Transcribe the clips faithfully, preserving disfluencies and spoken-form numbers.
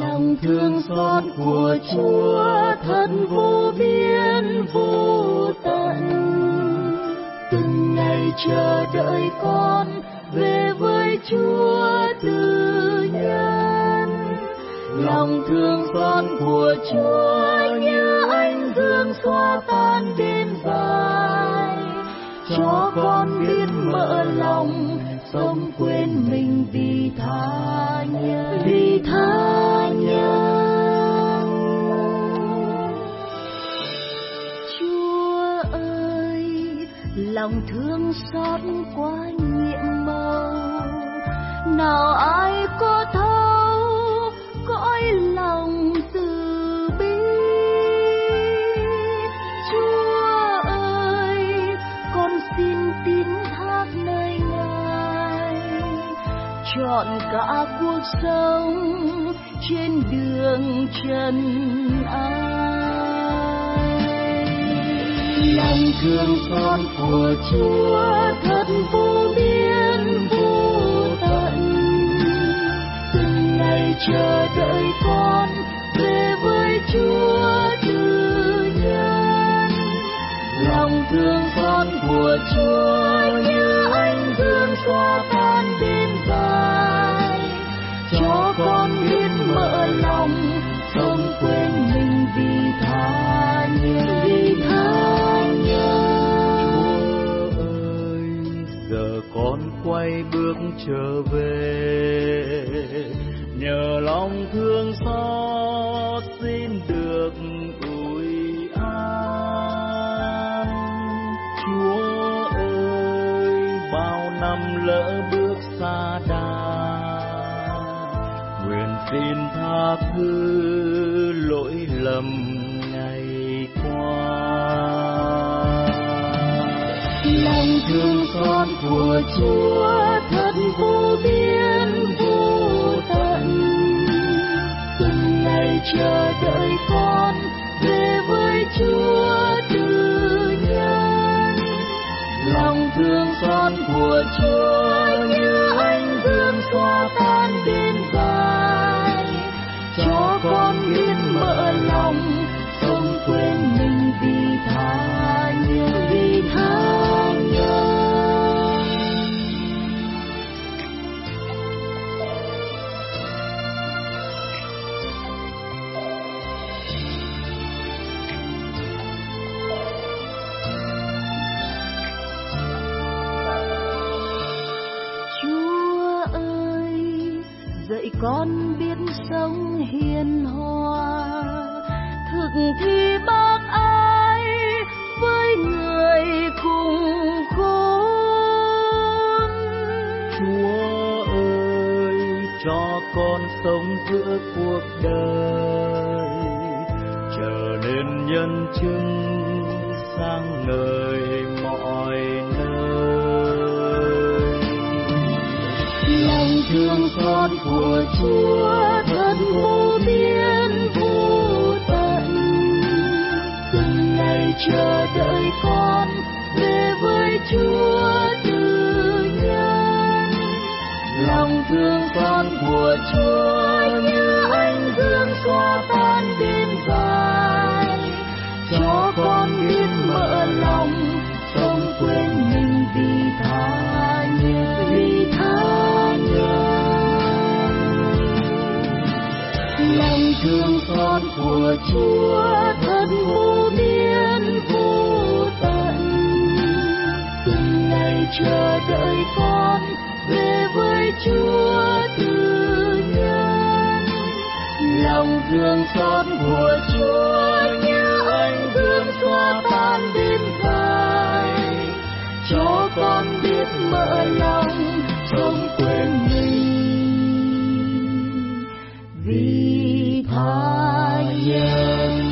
Lòng thương xót của Chúa thật vô biên vô tận, từng ngày chờ đợi con về với Chúa từ nhân. Lòng thương xót của Chúa như ánh dương xóa tan đêm dài, cho con biết mở lòng sống quên mình vì tha nhân, vì tha nhân. Chúa ơi, lòng thương xót quá nhiệm màu, nào ai có thấu cõi lòng từ bi. Chúa ơi, con xin tín thác nơi Ngài, chọn cả cuộc sống trên đường trần ai. Lòng thương xót của Chúa thật vô biên vô tận, từng ngày chờ đợi con về với Chúa từ nhân. Lòng thương xót của Chúa như ánh dương xóa tan đêm dài, cho con biết mở lòng sống quên mình vì tha nhân, vì tha nhân. Chúa ơi, giờ con quay bước trở về, nhờ lòng thương xót xin được ủi an. Chúa ơi, bao năm lỡ bước xa đà, nguyện xin tha thứ lỗi lầm ngày qua. Lòng thương xót của Chúa thật vô biên vô tận, từng ngày chờ đợi con về với Chúa từ nhân. Lòng thương xót của Chúa như ánh dương xóa tan đêm dài, cho con biết mở lòng sống quên mình vì tha nhân, vì tha nhân. Chúa ơi, dạy con biết sống hiền hòa, thực thi bác ái với người cùng khôn. Chúa ơi, cho con sống giữa cuộc đời, trở nên nhân chứng sáng ngời mọi nơi. Lòng thương xót của Chúa thật vô biên vô tận, từng ngày chờ đợi con về với Chúa từ nhân. Lòng thương xót của Chúa như ánh dương xóa tan đêm dài, cho con biết mở lòng sống quên mình vì tha nhân, vì tha nhân. Lòng thương xót của Chúa thật vô biên vô tận, từng ngày chờ đợi con về với Chúa từ nhân. Lòng thương xót của Chúa như ánh dương xóa tan đêm dài, cho con biết mở lòng sống quên mình vì tha nhân.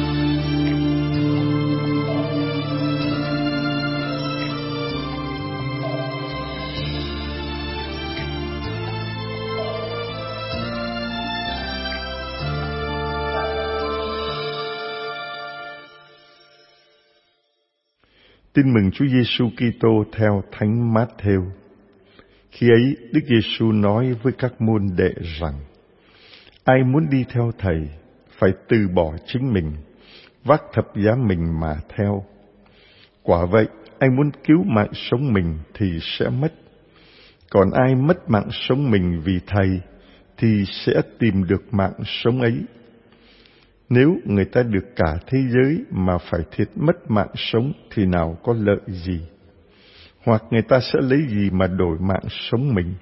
Tin mừng Chúa Giêsu Kitô theo Thánh Mát-thêu. Khi ấy, Đức Giêsu nói với các môn đệ rằng: Ai muốn đi theo Thầy phải từ bỏ chính mình, vác thập giá mình mà theo. Quả vậy, ai muốn cứu mạng sống mình thì sẽ mất. Còn ai mất mạng sống mình vì Thầy thì sẽ tìm được mạng sống ấy. Nếu người ta được cả thế giới mà phải thiệt mất mạng sống thì nào có lợi gì? Hoặc người ta sẽ lấy gì mà đổi mạng sống mình?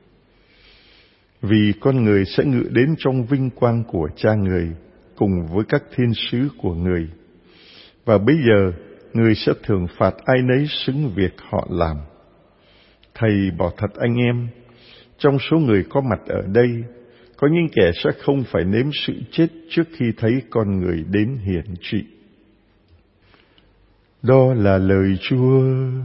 Vì con người sẽ ngự đến trong vinh quang của Cha người cùng với các thiên sứ của người. Và bây giờ người sẽ thưởng phạt ai nấy xứng việc họ làm. Thầy bảo thật anh em, trong số người có mặt ở đây, có những kẻ sẽ không phải nếm sự chết trước khi thấy con người đến hiển trị. Đó là lời Chúa.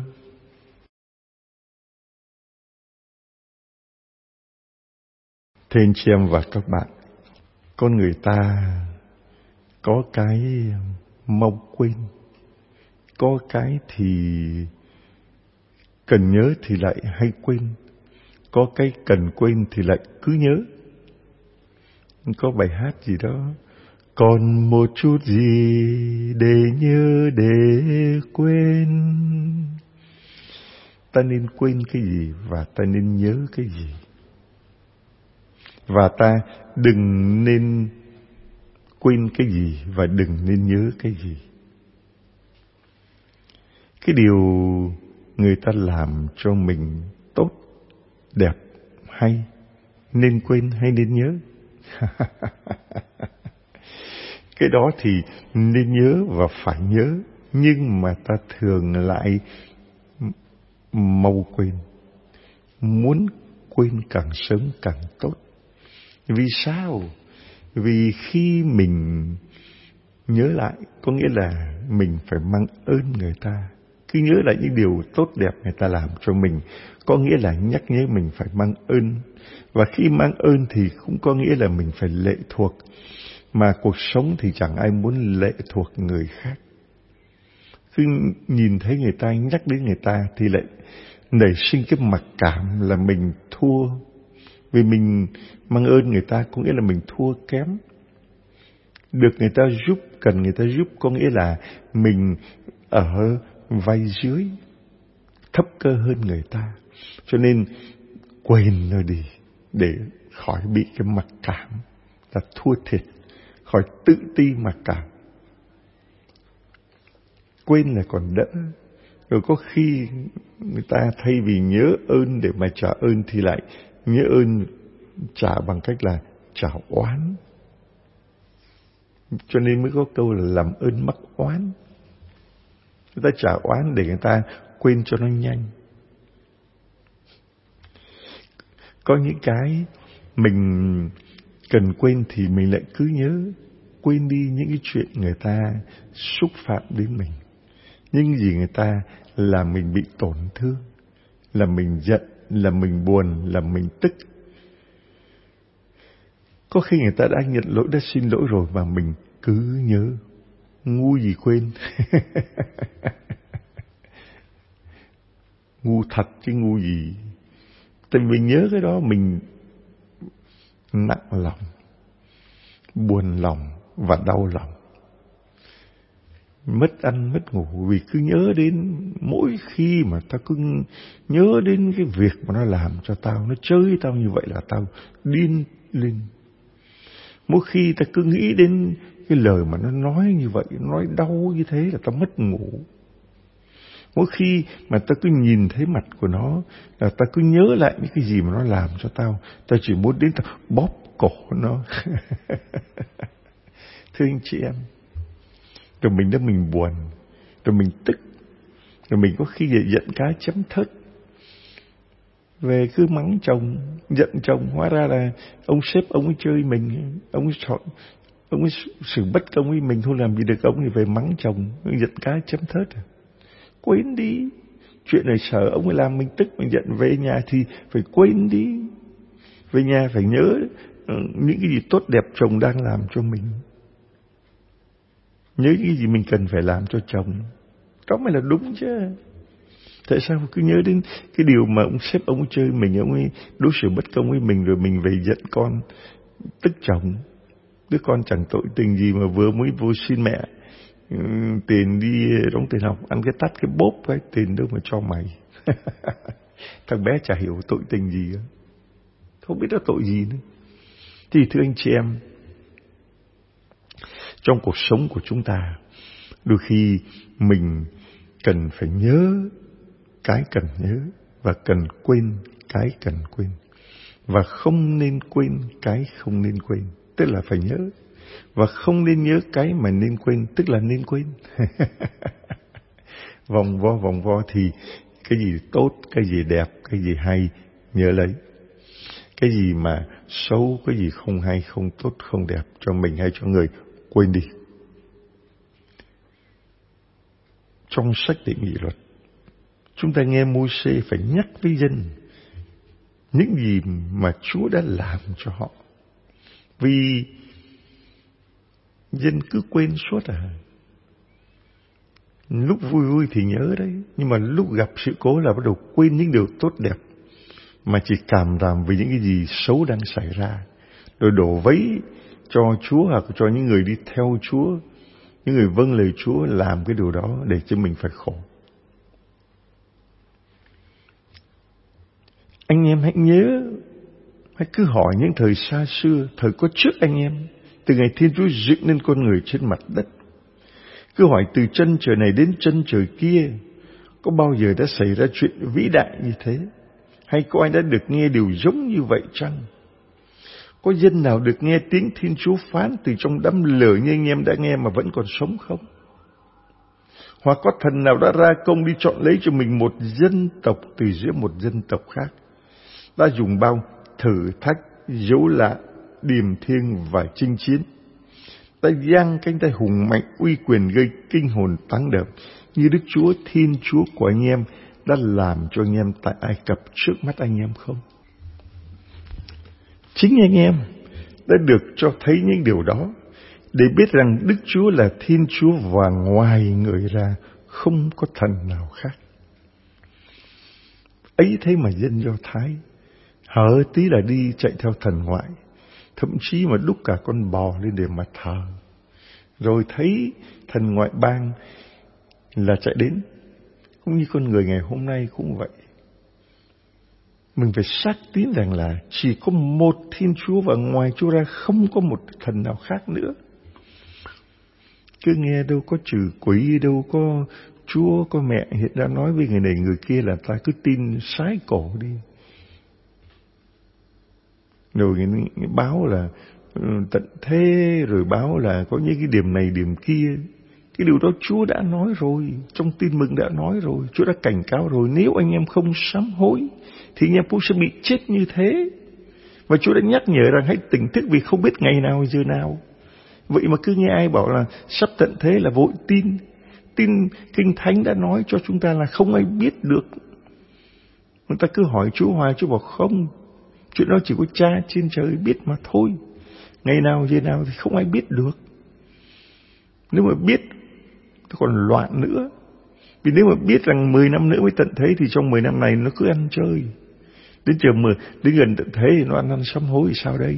Thưa anh chị em và các bạn, con người ta có cái mau quên, có cái thì cần nhớ thì lại hay quên, có cái cần quên thì lại cứ nhớ. Có bài hát gì đó, còn một chút gì để nhớ để quên. Ta nên quên cái gì và ta nên nhớ cái gì? Và ta đừng nên quên cái gì và đừng nên nhớ cái gì. Cái điều người ta làm cho mình tốt, đẹp, hay, nên quên hay nên nhớ? Cái đó thì nên nhớ và phải nhớ, nhưng mà ta thường lại mau quên. Muốn quên càng sớm càng tốt. Vì sao? Vì khi mình nhớ lại, có nghĩa là mình phải mang ơn người ta. Cứ nhớ lại những điều tốt đẹp người ta làm cho mình, có nghĩa là nhắc nhớ mình phải mang ơn. Và khi mang ơn thì cũng có nghĩa là mình phải lệ thuộc. Mà cuộc sống thì chẳng ai muốn lệ thuộc người khác. Cứ nhìn thấy người ta, nhắc đến người ta thì lại nảy sinh cái mặc cảm là mình thua. Vì mình mang ơn người ta có nghĩa là mình thua kém. Được người ta giúp, cần người ta giúp có nghĩa là mình ở vai dưới, thấp cơ hơn người ta. Cho nên quên nó đi để khỏi bị cái mặc cảm là thua thiệt, khỏi tự ti mặc cảm. Quên là còn đỡ. Rồi có khi người ta thay vì nhớ ơn để mà trả ơn thì lại nhớ ơn trả bằng cách là trả oán. Cho nên mới có câu là làm ơn mắc oán. Người ta trả oán để người ta quên cho nó nhanh. Có những cái mình cần quên thì mình lại cứ nhớ. Quên đi những cái chuyện người ta xúc phạm đến mình. Những gì người ta làm mình bị tổn thương, là mình giận, là mình buồn, là mình tức. Có khi người ta đã nhận lỗi, đã xin lỗi rồi mà mình cứ nhớ. Ngu gì quên. Ngu thật chứ ngu gì. Tại mình nhớ cái đó mình nặng lòng, buồn lòng và đau lòng. Mất ăn mất ngủ vì cứ nhớ đến, mỗi khi mà ta cứ nhớ đến cái việc mà nó làm cho tao, nó chơi tao như vậy là tao điên lên. Mỗi khi ta cứ nghĩ đến cái lời mà nó nói như vậy, nói đau như thế là tao mất ngủ. Mỗi khi mà ta cứ nhìn thấy mặt của nó là ta cứ nhớ lại những cái gì mà nó làm cho tao, ta chỉ muốn đến tao bóp cổ nó. Thưa anh chị em, rồi mình đã mình buồn, rồi mình tức, rồi mình có khi giận cá chấm thớt. Về cứ mắng chồng, giận chồng, hóa ra là ông sếp ông ấy chơi mình, ông ấy chọn, ông ấy xử bất công với mình, thôi làm gì được ông thì về mắng chồng, giận cá chấm thớt. Quên đi, chuyện này sợ ông ấy làm mình tức, mình giận, về nhà thì phải quên đi. Về nhà phải nhớ những cái gì tốt đẹp chồng đang làm cho mình. Nhớ những cái gì mình cần phải làm cho chồng. Đó mới là đúng chứ. Tại sao cứ nhớ đến cái điều mà ông sếp ông ấy chơi mình, ông ấy đối xử bất công với mình rồi mình về giận con, tức chồng. Đứa con chẳng tội tình gì mà vừa mới vô xin mẹ tiền đi đóng tiền học, ăn cái tắt cái bốp cái tiền đâu mà cho mày. Thằng bé chả hiểu tội tình gì, không biết nó tội gì nữa. Thì thưa anh chị em, trong cuộc sống của chúng ta, đôi khi mình cần phải nhớ cái cần nhớ và cần quên cái cần quên, và không nên quên cái không nên quên, tức là phải nhớ, và không nên nhớ cái mà nên quên, tức là nên quên. Vòng vo vòng vo thì cái gì tốt, cái gì đẹp, cái gì hay nhớ lấy, cái gì mà xấu, cái gì không hay, không tốt, không đẹp cho mình hay cho người quên đi. Trong sách Đệ Nghị Luật, chúng ta nghe Môi-se phải nhắc với dân những gì mà Chúa đã làm cho họ, vì dân cứ quên suốt à. Lúc vui vui thì nhớ đấy, nhưng mà lúc gặp sự cố là bắt đầu quên những điều tốt đẹp, mà chỉ cảm đảm về những cái gì xấu đang xảy ra, rồi đổ vấy cho Chúa hoặc cho những người đi theo Chúa, những người vâng lời Chúa làm cái điều đó để cho mình phải khổ. Anh em hãy nhớ, hãy cứ hỏi những thời xa xưa, thời có trước anh em, từ ngày Thiên Chúa dựng nên con người trên mặt đất. Cứ hỏi từ chân trời này đến chân trời kia, có bao giờ đã xảy ra chuyện vĩ đại như thế? Hay có ai đã được nghe điều giống như vậy chăng? Có dân nào được nghe tiếng Thiên Chúa phán từ trong đám lửa như anh em đã nghe mà vẫn còn sống không? Hoặc có thần nào đã ra công đi chọn lấy cho mình một dân tộc từ giữa một dân tộc khác, đã dùng bao thử thách, dấu lạ, điềm thiêng và chinh chiến, đã giang cánh tay hùng mạnh uy quyền gây kinh hồn táng đợp như Đức Chúa Thiên Chúa của anh em đã làm cho anh em tại Ai Cập trước mắt anh em không? Chính anh em đã được cho thấy những điều đó để biết rằng Đức Chúa là Thiên Chúa và ngoài người ra không có thần nào khác. Ấy thế mà dân Do Thái hở tí là đi chạy theo thần ngoại, thậm chí mà đúc cả con bò lên để mà thờ, rồi thấy thần ngoại bang là chạy đến. Cũng như con người ngày hôm nay cũng vậy. Mình phải xác tín rằng là chỉ có một Thiên Chúa và ngoài Chúa ra không có một thần nào khác nữa. Cứ nghe đâu có trừ quỷ, đâu có Chúa, có mẹ hiện ra nói với người này người kia là ta cứ tin sái cổ đi. Rồi người báo là tận thế, rồi báo là có những cái điểm này điểm kia. Cái điều đó Chúa đã nói rồi, trong tin mừng đã nói rồi, Chúa đã cảnh cáo rồi. Nếu anh em không sám hối thì anh em cũng sẽ bị chết như thế. Và Chúa đã nhắc nhở rằng hãy tỉnh thức vì không biết ngày nào giờ nào. Vậy mà cứ nghe ai bảo là sắp tận thế là vội tin. Tin Kinh Thánh đã nói cho chúng ta là không ai biết được. Người ta cứ hỏi Chúa hoài, Chúa bảo không, chuyện đó chỉ có Cha trên trời biết mà thôi. Ngày nào giờ nào thì không ai biết được. Nếu mà biết thì còn loạn nữa. Vì nếu mà biết rằng mười năm nữa mới tận thế thì trong mười năm này nó cứ ăn chơi. Đến chờ mười, đến gần tận thế thì nó ăn ăn sám hối thì sao đây?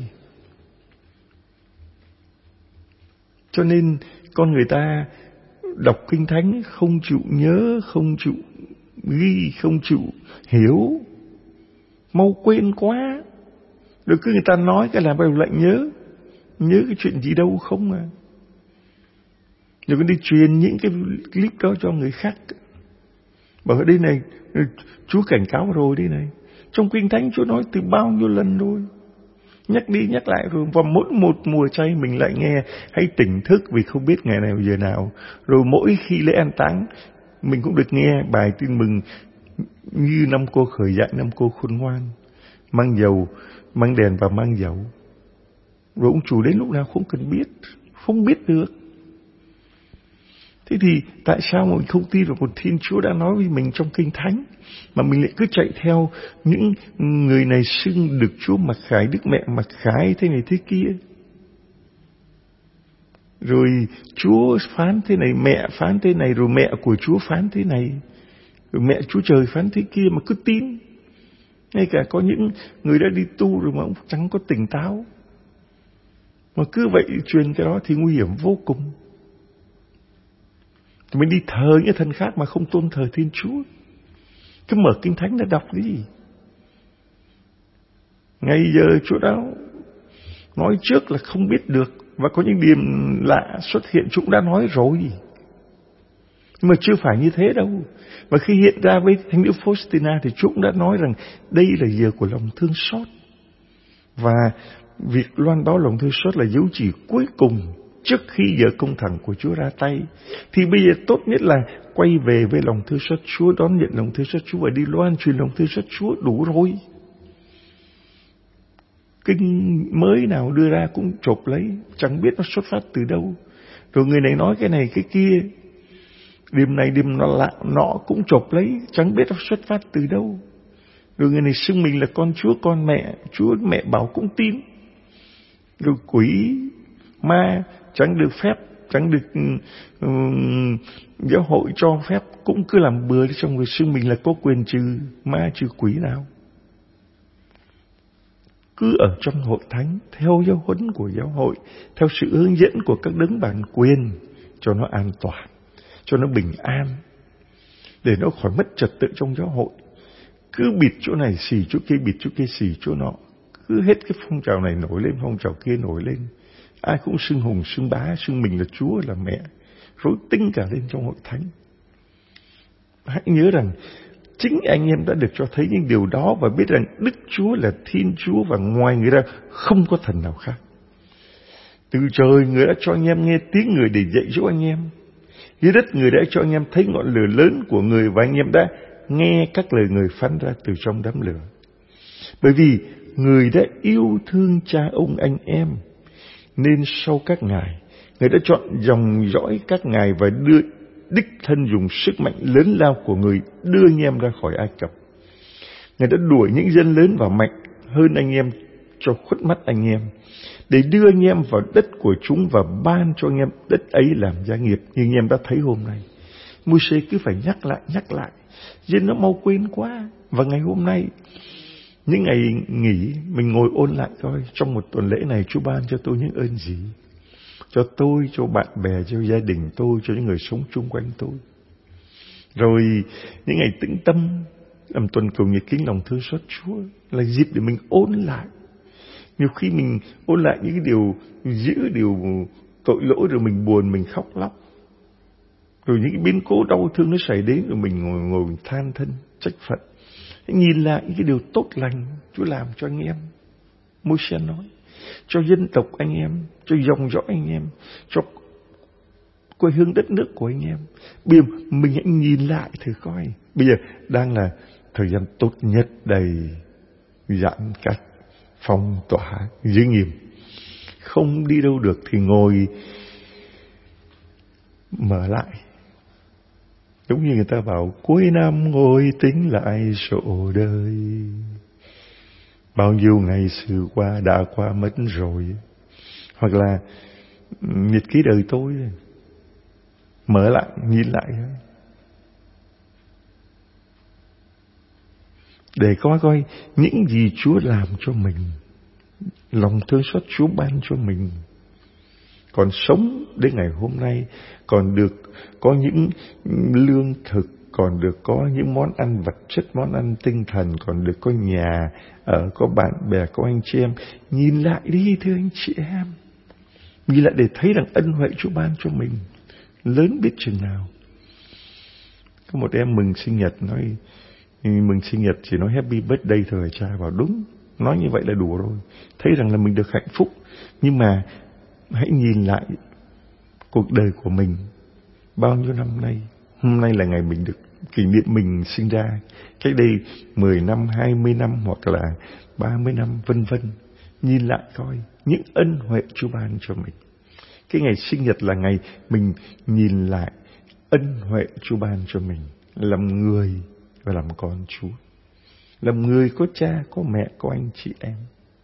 Cho nên con người ta đọc Kinh Thánh không chịu nhớ, không chịu ghi, không chịu hiểu, mau quên quá. Rồi cứ người ta nói cái làm bài lại nhớ, nhớ cái chuyện gì đâu không à. Rồi cứ đi truyền những cái clip đó cho người khác. Bảo ở đây này, Chúa cảnh cáo rồi đây này. Trong Kinh Thánh Chúa nói từ bao nhiêu lần rồi. Nhắc đi nhắc lại rồi. Và mỗi một mùa chay mình lại nghe hãy tỉnh thức vì không biết ngày nào giờ nào. Rồi mỗi khi lễ an táng mình cũng được nghe bài tin mừng như năm cô khởi dạy, năm cô khôn ngoan, mang dầu, mang đèn và mang dầu. Rồi ông chủ đến lúc nào không cần biết, không biết được. Thế thì tại sao mà mình không tin vào một Thiên Chúa đã nói với mình trong Kinh Thánh, mà mình lại cứ chạy theo những người này xưng được Chúa mặc khải, Đức Mẹ mặc khải thế này thế kia. Rồi Chúa phán thế này, mẹ phán thế này, rồi mẹ của Chúa phán thế này, rồi mẹ Chúa Trời phán thế kia mà cứ tin. Ngay cả có những người đã đi tu rồi mà cũng chẳng có tỉnh táo. Mà cứ vậy truyền cái đó thì nguy hiểm vô cùng. Thì mình đi thờ những thần khác mà không tôn thờ Thiên Chúa. Cứ mở Kinh Thánh ra đọc đi. Ngay giờ chỗ đó nói trước là không biết được, và có những điểm lạ xuất hiện chúng đã nói rồi. Nhưng mà chưa phải như thế đâu. Và khi hiện ra với Thánh nữ Faustina thì chúng đã nói rằng đây là giờ của lòng thương xót. Và việc loan báo lòng thương xót là dấu chỉ cuối cùng trước khi giờ công thẳng của Chúa ra tay. Thì bây giờ tốt nhất là quay về với lòng thương xót Chúa, đón nhận lòng thương xót Chúa và đi loan truyền lòng thương xót Chúa đủ rồi. Kinh mới nào đưa ra cũng chộp lấy, chẳng biết nó xuất phát từ đâu. Rồi người này nói cái này cái kia, điểm này điểm nó lạ nọ cũng chộp lấy, chẳng biết nó xuất phát từ đâu. Rồi người này xưng mình là con Chúa, con mẹ, Chúa mẹ bảo cũng tin. Rồi quỷ ma chẳng được phép, chẳng được um, giáo hội cho phép, cũng cứ làm bừa đi, trong người xưng mình là có quyền trừ ma trừ quỷ nào. Cứ ở trong hội thánh, theo giáo huấn của giáo hội, theo sự hướng dẫn của các đấng bản quyền, cho nó an toàn, cho nó bình an, để nó khỏi mất trật tự trong giáo hội. Cứ bịt chỗ này xì chỗ kia, bịt chỗ kia xì chỗ nọ, cứ hết cái phong trào này nổi lên, phong trào kia nổi lên, ai cũng xưng hùng xưng bá, xưng mình là Chúa là mẹ, rối tinh cả lên trong hội thánh. Hãy nhớ rằng chính anh em đã được cho thấy những điều đó, và biết rằng Đức Chúa là Thiên Chúa, và ngoài người ra không có thần nào khác. Từ trời người đã cho anh em nghe tiếng người để dạy dỗ anh em. Dưới đất người đã cho anh em thấy ngọn lửa lớn của người, và anh em đã nghe các lời người phán ra từ trong đám lửa. Bởi vì người đã yêu thương cha ông anh em, nên sau các ngài, người đã chọn dòng dõi các ngài và đưa đích thân dùng sức mạnh lớn lao của người đưa anh em ra khỏi Ai Cập. Người đã đuổi những dân lớn và mạnh hơn anh em cho khuất mắt anh em, để đưa anh em vào đất của chúng và ban cho anh em đất ấy làm gia nghiệp, như anh em đã thấy hôm nay. Môi-se cứ phải nhắc lại, nhắc lại, dân nó mau quên quá. Và ngày hôm nay, những ngày nghỉ, mình ngồi ôn lại coi, trong một tuần lễ này Chúa ban cho tôi những ơn gì? Cho tôi, cho bạn bè, cho gia đình tôi, cho những người sống chung quanh tôi. Rồi những ngày tĩnh tâm, làm tuần cầu nhật kính lòng thương xót Chúa, là dịp để mình ôn lại. Nhiều khi mình ôn lại những cái điều dữ, điều tội lỗi, rồi mình buồn, mình khóc lóc. Rồi những cái biến cố đau thương nó xảy đến, rồi mình ngồi ngồi mình than thân, trách phận. Nhìn lại những cái điều tốt lành Chúa làm cho anh em. Môi-se nói, cho dân tộc anh em, cho dòng dõi anh em, cho quê hương đất nước của anh em. Bây giờ mình hãy nhìn lại thử coi. Bây giờ đang là thời gian tốt nhất đầy giãn cách, phong tỏa, giới nghiêm. Không đi đâu được thì ngồi mở lại. Giống như người ta bảo cuối năm ngồi tính lại sổ đời. Bao nhiêu ngày sự qua đã qua mất rồi. Hoặc là nhật ký đời tôi, mở lại, nhìn lại, để coi coi những gì Chúa làm cho mình, lòng thương xót Chúa ban cho mình. Còn sống đến ngày hôm nay, còn được có những lương thực, còn được có những món ăn vật chất, món ăn tinh thần, còn được có nhà ở, có bạn bè, có anh chị em. Nhìn lại đi thưa anh chị em, nhìn lại để thấy rằng ân huệ Chúa ban cho mình lớn biết chừng nào. Có một em mừng sinh nhật, nói mừng sinh nhật chỉ nói happy birthday thôi. Cha bảo đúng, nói như vậy là đủ rồi, thấy rằng là mình được hạnh phúc. Nhưng mà hãy nhìn lại cuộc đời của mình bao nhiêu năm nay. Hôm nay là ngày mình được kỷ niệm mình sinh ra, cách đây mười năm, hai mươi năm hoặc là ba mươi năm vân vân. Nhìn lại coi những ân huệ Chúa ban cho mình. Cái ngày sinh nhật là ngày mình nhìn lại ân huệ Chúa ban cho mình, làm người và làm con Chúa. Làm người có cha, có mẹ, có anh chị em.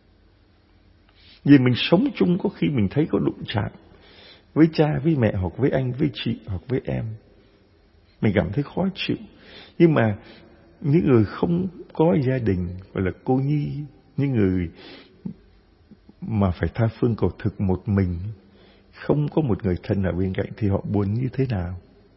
Vì mình sống chung có khi mình thấy có đụng chạm với cha, với mẹ, hoặc với anh, với chị, hoặc với em, mình cảm thấy khó chịu. Nhưng mà những người không có gia đình, gọi là cô nhi, những người mà phải tha phương cầu thực một mình, không có một người thân ở bên cạnh thì họ buồn như thế nào?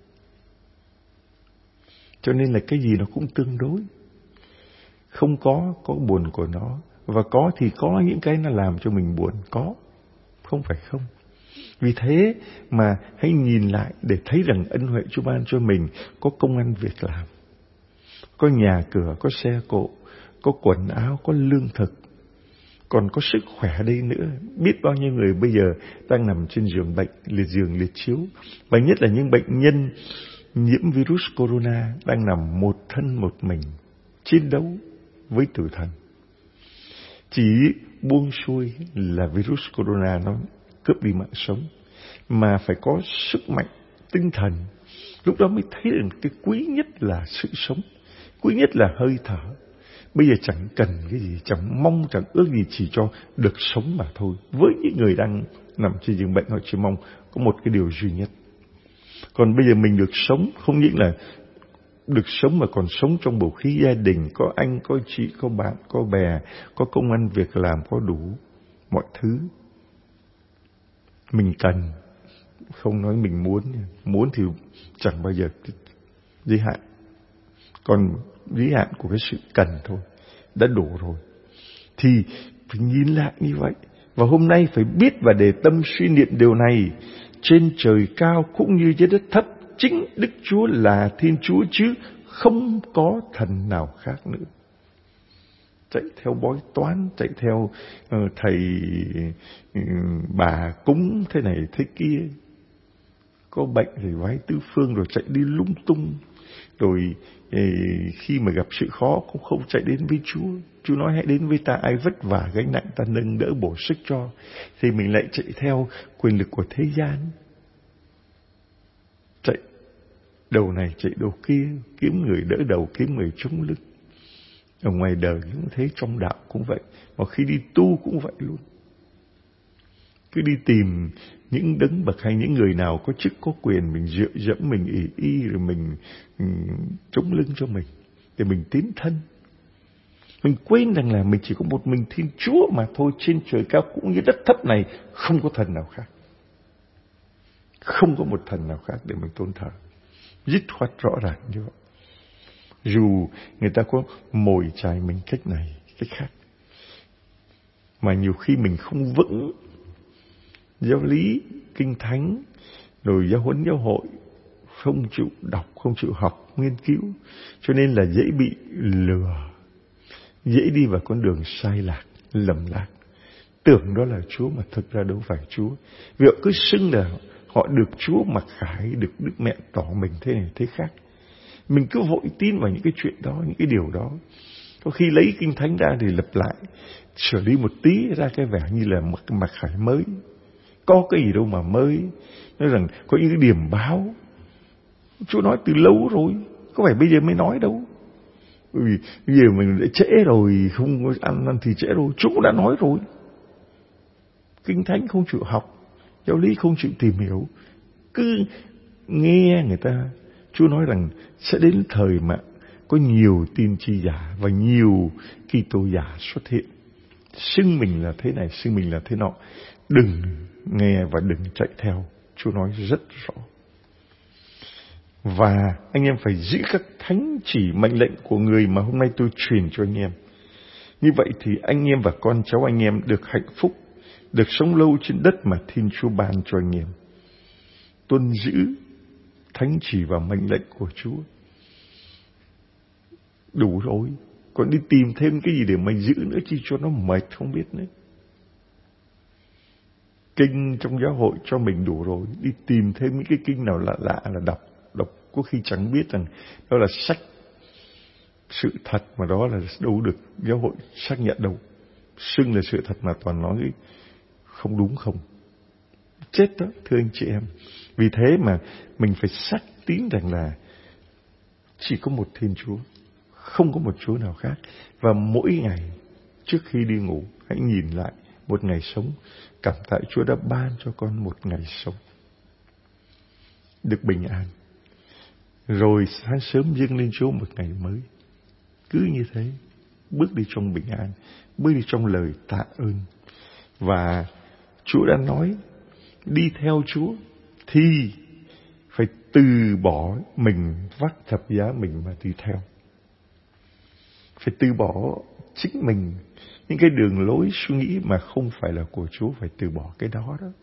Cho nên là cái gì nó cũng tương đối. Không có, có buồn của nó. Và có thì có những cái nó làm cho mình buồn. Có, không phải không. Vì thế mà hãy nhìn lại để thấy rằng ân huệ Chúa ban cho mình có công ăn việc làm, có nhà cửa, có xe cộ, có quần áo, có lương thực, còn có sức khỏe đây nữa. Biết bao nhiêu người bây giờ đang nằm trên giường bệnh, liệt giường liệt chiếu. Và nhất là những bệnh nhân nhiễm virus corona đang nằm một thân một mình, chiến đấu với tử thần. Chỉ buông xuôi là virus corona nó cướp đi mạng sống, mà phải có sức mạnh tinh thần. Lúc đó mới thấy được cái quý nhất là sự sống, quý nhất là hơi thở. Bây giờ chẳng cần cái gì, chẳng mong, chẳng ước gì, chỉ cho được sống mà thôi. Với những người đang nằm trên giường bệnh, họ chỉ mong có một cái điều duy nhất. Còn bây giờ mình được sống, không những là được sống mà còn sống trong bầu khí gia đình, có anh, có chị, có bạn, có bè, có công ăn việc làm, có đủ mọi thứ mình cần. Không nói mình muốn, muốn thì chẳng bao giờ giới hạn. Còn giới hạn của cái sự cần thôi, đã đủ rồi. Thì phải nhìn lại như vậy. Và hôm nay phải biết và để tâm suy niệm điều này. Trên trời cao cũng như dưới đất thấp, chính Đức Chúa là Thiên Chúa, chứ không có thần nào khác nữa. Chạy theo bói toán, chạy theo uh, thầy uh, bà cúng thế này thế kia, có bệnh thì vái tứ phương, rồi chạy đi lung tung, rồi uh, khi mà gặp sự khó cũng không chạy đến với Chúa. Chúa nói hãy đến với ta, ai vất vả gánh nặng ta nâng đỡ bổ sức cho. Thì mình lại chạy theo quyền lực của thế gian, chạy đầu này chạy đầu kia, kiếm người đỡ đầu, kiếm người chống lưng. Ở ngoài đời cũng thế, trong đạo cũng vậy, mà khi đi tu cũng vậy luôn. Cứ đi tìm những đấng bậc hay những người nào có chức có quyền, mình dựa dẫm, mình ỷ y, rồi mình, mình chống lưng cho mình để mình tiến thân. Mình quên rằng là mình chỉ có một mình Thiên Chúa mà thôi. Trên trời cao cũng như đất thấp này không có thần nào khác, không có một thần nào khác để mình tôn thờ. Dứt khoát rõ ràng như vậy. Dù người ta có mồi chài mình cách này, cách khác, mà nhiều khi mình không vững giáo lý, kinh thánh, rồi giáo huấn giáo hội, không chịu đọc, không chịu học, nghiên cứu, cho nên là dễ bị lừa, dễ đi vào con đường sai lạc, lầm lạc, tưởng đó là Chúa mà thực ra đâu phải Chúa. Vì họ cứ xưng là họ được Chúa mặc khải, được Đức Mẹ tỏ mình thế này thế khác. Mình cứ vội tin vào những cái chuyện đó, những cái điều đó. Có khi lấy kinh thánh ra thì lặp lại, sửa đi một tí ra cái vẻ như là mặc, mặc khải mới. Có cái gì đâu mà mới. Nói rằng có những cái điểm báo, Chúa nói từ lâu rồi, có phải bây giờ mới nói đâu. Bởi vì bây giờ mình đã trễ rồi, không có ăn, ăn thì trễ rồi. Chúa cũng đã nói rồi. Kinh thánh không chịu học, giáo lý không chịu tìm hiểu, cứ nghe người ta. Chúa nói rằng sẽ đến thời mà có nhiều tiên tri giả và nhiều Kitô giả xuất hiện, xưng mình là thế này, xưng mình là thế nọ. Đừng nghe và đừng chạy theo. Chúa nói rất rõ. Và anh em phải giữ các thánh chỉ mệnh lệnh của người mà hôm nay tôi truyền cho anh em. Như vậy thì anh em và con cháu anh em được hạnh phúc, được sống lâu trên đất mà Thiên Chúa ban cho anh em. Tuân giữ thánh chỉ và mệnh lệnh của Chúa. Đủ rồi. Còn đi tìm thêm cái gì để mà giữ nữa chi cho nó mệt không biết nữa. Kinh trong giáo hội cho mình đủ rồi. Đi tìm thêm những cái kinh nào lạ lạ là đọc. Đọc có khi chẳng biết rằng đó là sách sự thật, mà đó là đâu được giáo hội xác nhận đâu. Xưng là sự thật mà toàn nói không đúng không. Chết đó, thưa anh chị em. Vì thế mà mình phải xác tín rằng là chỉ có một Thiên Chúa, không có một Chúa nào khác. Và mỗi ngày trước khi đi ngủ, hãy nhìn lại một ngày sống, cảm tạ Chúa đã ban cho con một ngày sống được bình an. Rồi sáng sớm dâng lên Chúa một ngày mới. Cứ như thế, bước đi trong bình an, bước đi trong lời tạ ơn. Và Chúa đã nói đi theo Chúa thì phải từ bỏ mình, vác thập giá mình mà đi theo. Phải từ bỏ chính mình, những cái đường lối suy nghĩ mà không phải là của Chúa, phải từ bỏ cái đó đó.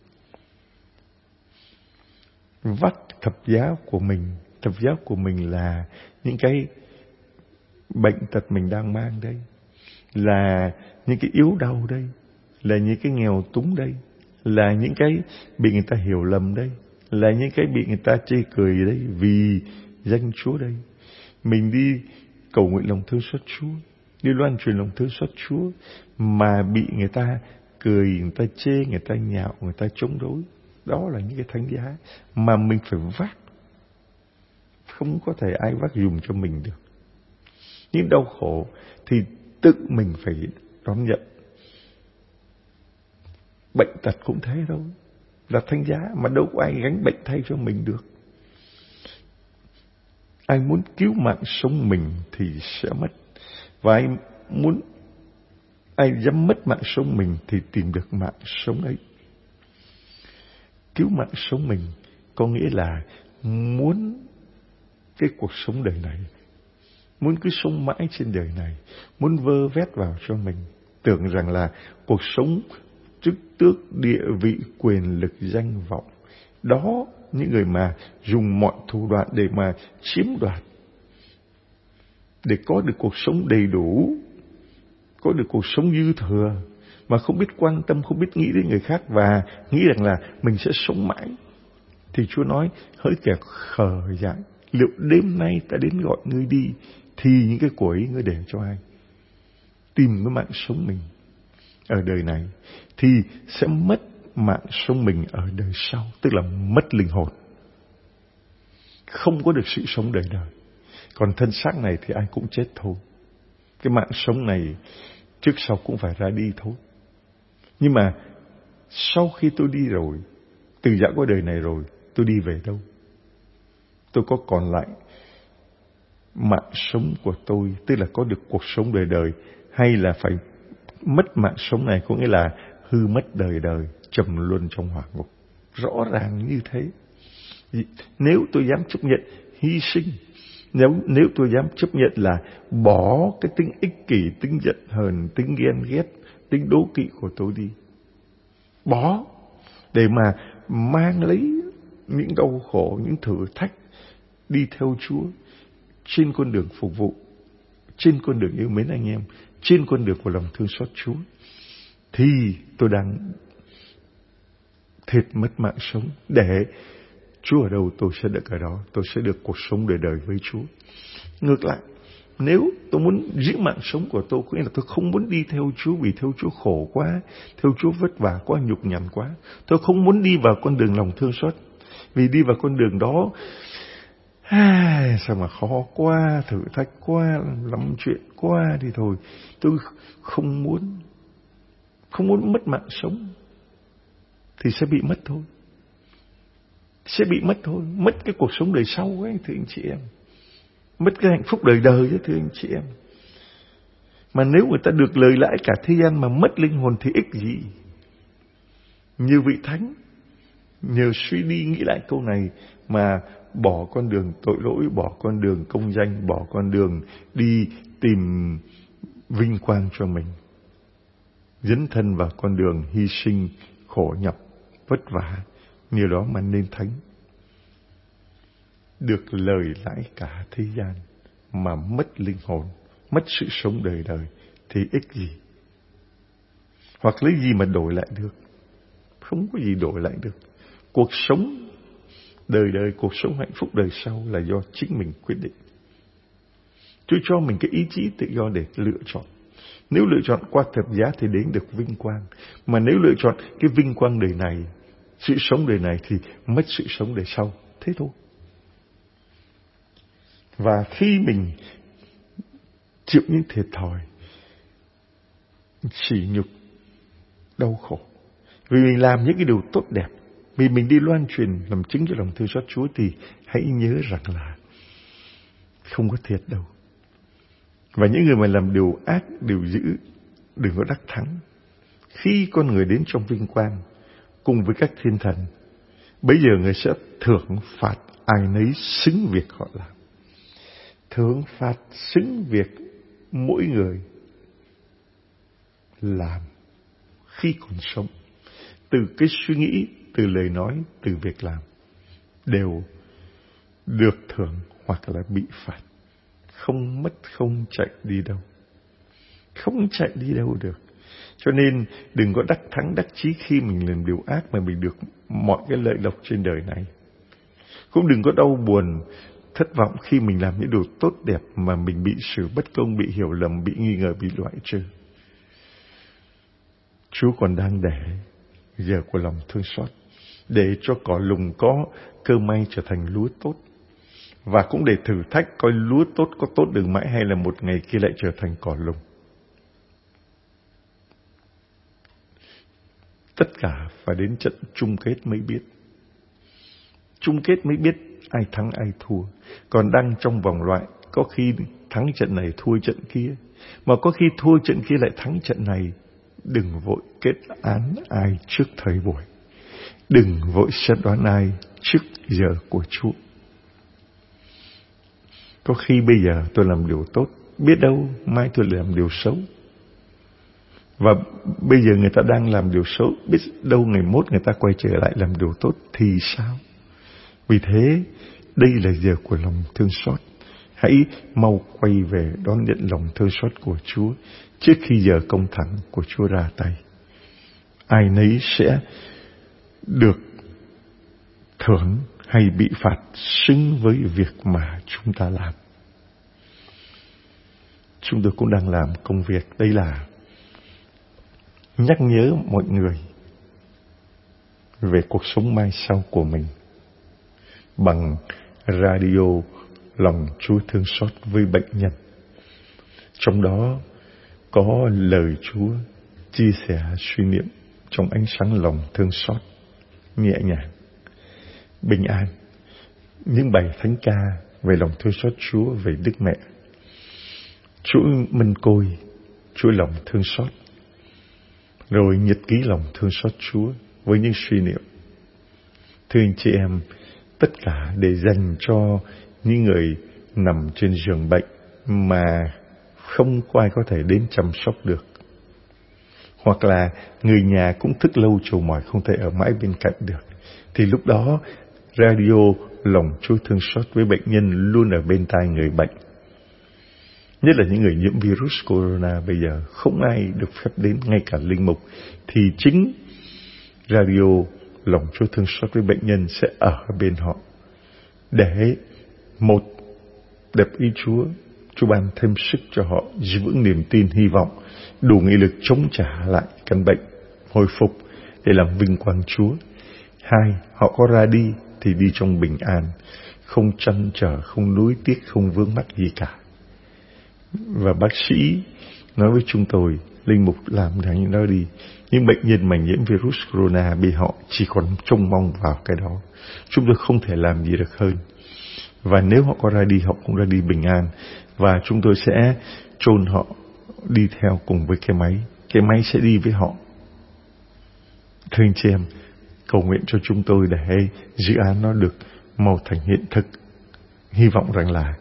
Vác thập giá của mình, thập giá của mình là những cái bệnh tật mình đang mang đây, là những cái yếu đau đây, là những cái nghèo túng đây, là những cái bị người ta hiểu lầm đây, là những cái bị người ta chê cười đây vì danh Chúa đây. Mình đi cầu nguyện lòng thương xót Chúa, đi loan truyền lòng thương xót Chúa mà bị người ta cười, người ta chê, người ta nhạo, người ta chống đối. Đó là những cái thánh giá mà mình phải vác. Không có thể ai vác dùng cho mình được. Những đau khổ thì tự mình phải đón nhận. Bệnh tật cũng thế đâu, là thánh giá mà đâu có ai gánh bệnh thay cho mình được. Ai muốn cứu mạng sống mình thì sẽ mất. Và ai muốn, ai dám mất mạng sống mình thì tìm được mạng sống ấy. Cứu mạng sống mình có nghĩa là muốn cái cuộc sống đời này, muốn cứ sống mãi trên đời này, muốn vơ vét vào cho mình, tưởng rằng là cuộc sống chức tước, địa vị, quyền lực, danh vọng. Đó, những người mà dùng mọi thủ đoạn để mà chiếm đoạt, để có được cuộc sống đầy đủ, có được cuộc sống dư thừa, mà không biết quan tâm, không biết nghĩ đến người khác và nghĩ rằng là mình sẽ sống mãi. Thì Chúa nói, hỡi kẻ khờ dại, liệu đêm nay ta đến gọi ngươi đi, thì những cái của ấy ngươi để cho ai? Tìm cái mạng sống mình ở đời này thì sẽ mất mạng sống mình ở đời sau, tức là mất linh hồn, không có được sự sống đời đời. Còn thân xác này thì ai cũng chết thôi. Cái mạng sống này trước sau cũng phải ra đi thôi. Nhưng mà sau khi tôi đi rồi, từ giã qua đời này rồi, tôi đi về đâu? Tôi có còn lại mạng sống của tôi, tức là có được cuộc sống đời đời, hay là phải mất mạng sống này, có nghĩa là hư mất đời đời, trầm luân trong hỏa ngục? Rõ ràng như thế. Nếu tôi dám chấp nhận hy sinh, nếu nếu tôi dám chấp nhận là bỏ cái tính ích kỷ, tính giận hờn, tính ghen ghét, tính đố kỵ của tôi đi, bỏ để mà mang lấy những đau khổ, những thử thách, đi theo Chúa trên con đường phục vụ, trên con đường yêu mến anh em, trên con đường của lòng thương xót Chúa, thì tôi đang thiệt mất mạng sống. Để Chúa ở đâu tôi sẽ được ở đó, tôi sẽ được cuộc sống đời đời với Chúa. Ngược lại, nếu tôi muốn giữ mạng sống của tôi, có nghĩa là tôi không muốn đi theo Chúa vì theo Chúa khổ quá, theo Chúa vất vả quá, nhục nhằn quá. Tôi không muốn đi vào con đường lòng thương xót, vì đi vào con đường đó à, sao mà khó quá, thử thách quá, lắm chuyện quá thì thôi. Tôi không muốn, không muốn mất mạng sống thì sẽ bị mất thôi. Sẽ bị mất thôi, mất cái cuộc sống đời sau ấy, thưa anh chị em. Mất cái hạnh phúc đời đời ấy, thưa anh chị em. Mà nếu người ta được lời lãi cả thế gian mà mất linh hồn thì ích gì? Như vị thánh nhờ suy đi nghĩ lại câu này mà bỏ con đường tội lỗi, bỏ con đường công danh, bỏ con đường đi tìm vinh quang cho mình, dấn thân vào con đường hy sinh, khổ nhọc, vất vả, như đó mà nên thánh. Được lời lãi cả thế gian mà mất linh hồn, mất sự sống đời đời thì ích gì? Hoặc lấy gì mà đổi lại được? Không có gì đổi lại được. Cuộc sống đời đời, cuộc sống hạnh phúc đời sau là do chính mình quyết định. Chúa cho mình cái ý chí tự do để lựa chọn. Nếu lựa chọn qua thập giá thì đến được vinh quang. Mà nếu lựa chọn cái vinh quang đời này, sự sống đời này thì mất sự sống đời sau. Thế thôi. Và khi mình chịu những thiệt thòi, sỉ nhục, đau khổ, vì mình làm những cái điều tốt đẹp, vì mình đi loan truyền làm chứng cho lòng thương xót Chúa, thì hãy nhớ rằng là không có thiệt đâu. Và những người mà làm điều ác, điều dữ, đừng có đắc thắng. Khi con người đến trong vinh quang cùng với các thiên thần, bấy giờ người sẽ thưởng phạt ai nấy xứng việc họ làm. Thưởng phạt xứng việc mỗi người làm khi còn sống, từ cái suy nghĩ, từ lời nói, từ việc làm, đều được thưởng hoặc là bị phạt. Không mất, không chạy đi đâu. Không chạy đi đâu được. Cho nên đừng có đắc thắng đắc chí khi mình làm điều ác mà mình được mọi cái lợi lộc trên đời này. Cũng đừng có đau buồn, thất vọng khi mình làm những điều tốt đẹp mà mình bị xử bất công, bị hiểu lầm, bị nghi ngờ, bị loại trừ. Chúa còn đang để giờ của lòng thương xót, để cho cỏ lùng có cơ may trở thành lúa tốt, và cũng để thử thách coi lúa tốt có tốt được mãi hay là một ngày kia lại trở thành cỏ lùng. Tất cả phải đến trận chung kết mới biết. Chung kết mới biết ai thắng ai thua. Còn đang trong vòng loại, có khi thắng trận này thua trận kia, mà có khi thua trận kia lại thắng trận này. Đừng vội kết án ai trước thời buổi. Đừng vội xét đoán ai trước giờ của Chúa. Có khi bây giờ tôi làm điều tốt, biết đâu mai tôi làm điều xấu. Và bây giờ người ta đang làm điều xấu, biết đâu ngày mốt người ta quay trở lại làm điều tốt thì sao? Vì thế, đây là giờ của lòng thương xót. Hãy mau quay về đón nhận lòng thương xót của Chúa trước khi giờ công thẳng của Chúa ra tay. Ai nấy sẽ được thưởng hay bị phạt xứng với việc mà chúng ta làm. Chúng tôi cũng đang làm công việc, đây là nhắc nhớ mọi người về cuộc sống mai sau của mình bằng radio Lòng Chúa Thương Xót với bệnh nhân. Trong đó có lời Chúa chia sẻ suy niệm trong ánh sáng lòng thương xót, nhẹ nhàng, bình an. Những bài thánh ca về lòng thương xót Chúa, về Đức Mẹ, Chúa Mân Côi, Chúa lòng thương xót, rồi nhật ký lòng thương xót Chúa với những suy niệm. Thưa anh chị em, tất cả để dành cho những người nằm trên giường bệnh mà không có ai có thể đến chăm sóc được, hoặc là người nhà cũng thức lâu trầu mỏi không thể ở mãi bên cạnh được, thì lúc đó radio Lòng Chúa Thương Xót với bệnh nhân luôn ở bên tai người bệnh. Nhất là những người nhiễm virus corona bây giờ không ai được phép đến, ngay cả linh mục, thì chính radio Lòng Chúa Thương Xót với bệnh nhân sẽ ở bên họ để một đẹp ý Chúa, Chúa ban thêm sức cho họ, giữ vững niềm tin, hy vọng, đủ nghị lực chống trả lại căn bệnh, hồi phục để làm vinh quang Chúa. Hai, họ có ra đi thì đi trong bình an, không trăn trở, không nuối tiếc, không vướng mắc gì cả. Và bác sĩ nói với chúng tôi, linh mục làm những đó đi, những bệnh nhân mà nhiễm virus corona bị họ chỉ còn trông mong vào cái đó. Chúng tôi không thể làm gì được hơn. Và nếu họ có ra đi, họ cũng ra đi bình an. Và chúng tôi sẽ chôn họ đi theo cùng với cái máy. Cái máy sẽ đi với họ. Thưa anh chị em, cầu nguyện cho chúng tôi để dự án nó được mau thành hiện thực. Hy vọng rằng là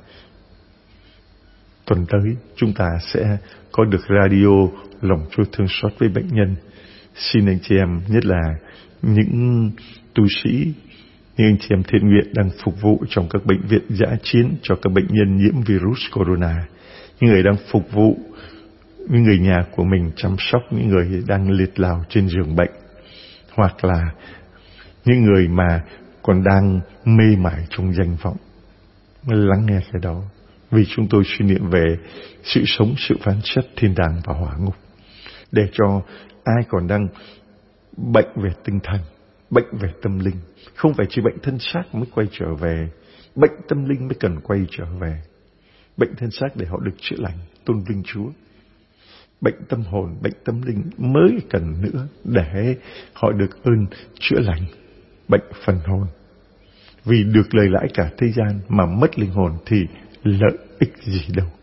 tuần tới chúng ta sẽ có được radio Lòng Chúa Thương Xót với bệnh nhân. Xin anh chị em, nhất là những tu sĩ, những anh chị em thiện nguyện đang phục vụ trong các bệnh viện dã chiến cho các bệnh nhân nhiễm virus corona, những người đang phục vụ những người nhà của mình, chăm sóc những người đang liệt lào trên giường bệnh, hoặc là những người mà còn đang mê mải trong danh vọng. Lắng nghe cái đó, vì chúng tôi suy niệm về sự sống, sự phán xét, thiên đàng và hỏa ngục, để cho ai còn đang bệnh về tinh thần, bệnh về tâm linh, không phải chỉ bệnh thân xác mới quay trở về, bệnh tâm linh mới cần quay trở về. Bệnh thân xác để họ được chữa lành, tôn vinh Chúa. Bệnh tâm hồn, bệnh tâm linh mới cần nữa để họ được ơn chữa lành bệnh phần hồn. Vì được lời lãi cả thế gian mà mất linh hồn thì lợi ích gì đâu.